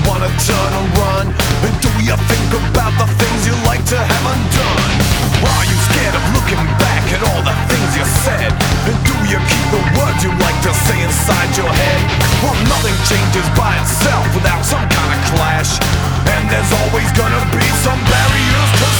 wanna turn and run? And do you think about the things you like to have undone? Are you scared of looking back at all the things you said? And do you keep the words you like to say inside your head? Well, nothing changes by itself without some kind of clash, and there's always gonna be some barriers to